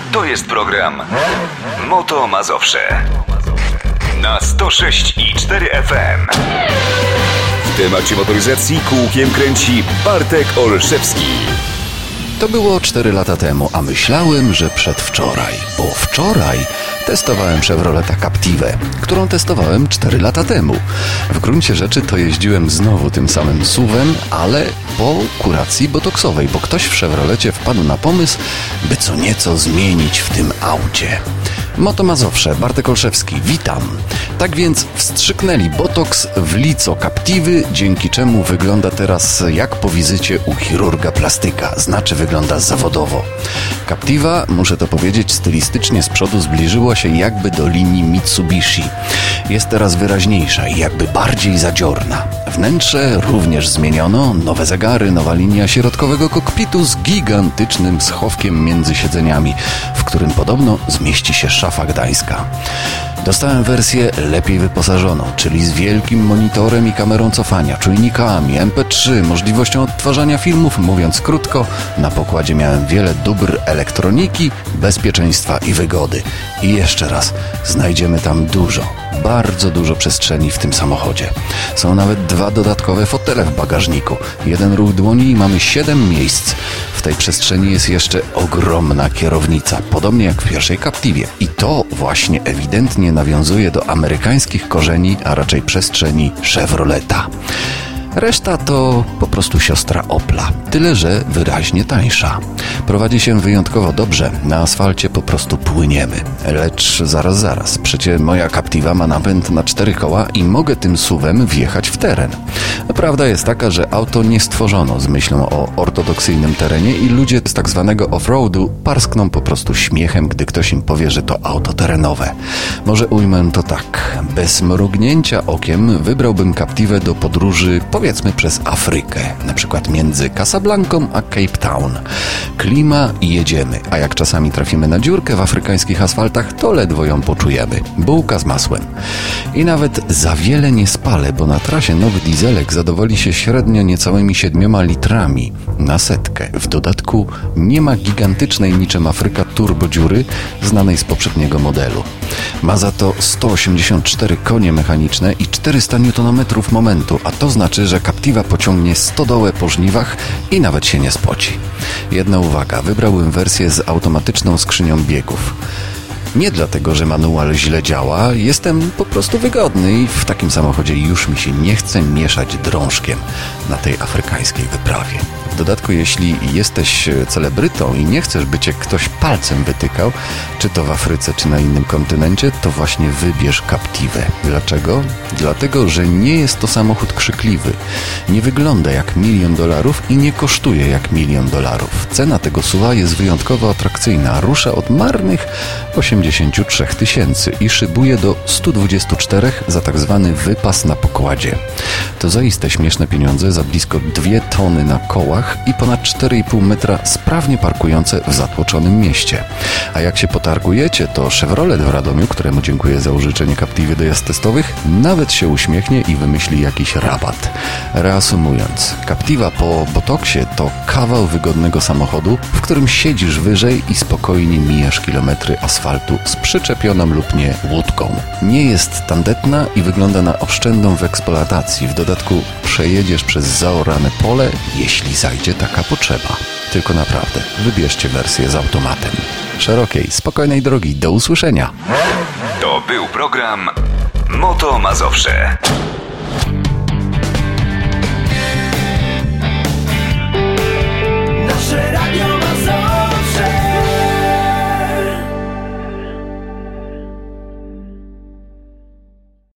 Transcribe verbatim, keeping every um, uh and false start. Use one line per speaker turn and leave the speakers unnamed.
To jest program Moto Mazowsze na sto sześć i cztery F M. W temacie motoryzacji kółkiem kręci Bartek Olszewski.
To było cztery lata temu, a myślałem, że przedwczoraj, bo wczoraj testowałem Chevroleta Captivę, którą testowałem cztery lata temu. W gruncie rzeczy to jeździłem znowu tym samym suwem, ale po kuracji botoksowej, bo ktoś w Chevrolecie wpadł na pomysł, by co nieco zmienić w tym aucie. Moto Mazowsze, Bartek Olszewski, witam. Tak więc wstrzyknęli botoks w lico Captivy, dzięki czemu wygląda teraz jak po wizycie u chirurga plastyka, znaczy wygląda zawodowo. Captiva, muszę to powiedzieć, stylistycznie z przodu zbliżyła się jakby do linii Mitsubishi. Jest teraz wyraźniejsza i jakby bardziej zadziorna. Wnętrze również zmieniono, nowe zegary, nowa linia środkowego kokpitu z gigantycznym schowkiem między siedzeniami, w którym podobno zmieści się szafa gdańska. Dostałem wersję lepiej wyposażoną, czyli z wielkim monitorem i kamerą cofania, czujnikami, em pe trzy, możliwością odtwarzania filmów. Mówiąc krótko, na pokładzie miałem wiele dóbr elektroniki, bezpieczeństwa i wygody. I jeszcze raz, znajdziemy tam dużo, bardzo dużo przestrzeni w tym samochodzie. Są nawet dwa dodatkowe fotele w bagażniku, jeden ruch dłoni i mamy siedem miejsc. W tej przestrzeni jest jeszcze ogromna kierownica, podobnie jak w pierwszej Captivie. I to właśnie ewidentnie nawiązuje do amerykańskich korzeni, a raczej przestrzeni Chevroleta. Reszta to po prostu siostra Opla, tyle że wyraźnie tańsza. Prowadzi się wyjątkowo dobrze, na asfalcie po prostu płyniemy. Lecz zaraz, zaraz, przecież moja Captiva ma napęd na cztery koła i mogę tym suwem wjechać w teren. Prawda jest taka, że auto nie stworzono z myślą o ortodoksyjnym terenie i ludzie z tak zwanego off-roadu parskną po prostu śmiechem, gdy ktoś im powie, że to auto terenowe. Może ujmę to tak, bez mrugnięcia okiem wybrałbym Captivę do podróży powiedzmy przez Afrykę, na przykład między Casablanką a Cape Town. Klima i jedziemy, a jak czasami trafimy na dziurkę w afrykańskich asfaltach, to ledwo ją poczujemy. Bułka z masłem. I nawet za wiele nie spalę, bo na trasie nowy dieselek zadowoli się średnio niecałymi siedmioma litrami na setkę. W dodatku nie ma gigantycznej niczym Afryka turbodziury znanej z poprzedniego modelu. Ma za to sto osiemdziesiąt cztery konie mechaniczne i czterysta niutonometrów momentu, a to znaczy, że Captiva pociągnie stodołę po żniwach i nawet się nie spoci. Jedna uwaga, wybrałem wersję z automatyczną skrzynią biegów. Nie dlatego, że manual źle działa, jestem po prostu wygodny i w takim samochodzie już mi się nie chce mieszać drążkiem na tej afrykańskiej wyprawie. W dodatku, jeśli jesteś celebrytą i nie chcesz, by cię ktoś palcem wytykał, czy to w Afryce, czy na innym kontynencie, to właśnie wybierz Captivę. Dlaczego? Dlatego, że nie jest to samochód krzykliwy. Nie wygląda jak milion dolarów i nie kosztuje jak milion dolarów. Cena tego suwa jest wyjątkowo atrakcyjna. Rusza od marnych osiemdziesięciu trzech tysięcy i szybuje do stu dwudziestu czterech za tak zwany wypas na pokładzie. To zaiste śmieszne pieniądze za blisko dwie tony na kołach i ponad cztery i pół metra sprawnie parkujące w zatłoczonym mieście. A jak się potargujecie, to Chevrolet w Radomiu, któremu dziękuję za użyczenie Captivy do jazd testowych, nawet się uśmiechnie i wymyśli jakiś rabat. Reasumując, Captiva po botoksie to kawał wygodnego samochodu, w którym siedzisz wyżej i spokojnie mijasz kilometry asfaltu z przyczepioną lub nie łódką. Nie jest tandetna i wygląda na oszczędną w eksploatacji. W dodatku przejedziesz przez zaorane pole, jeśli zajdzie taka potrzeba. Tylko naprawdę, wybierzcie wersję z automatem. Szerokiej, spokojnej drogi. Do usłyszenia.
To był program Moto Mazowsze.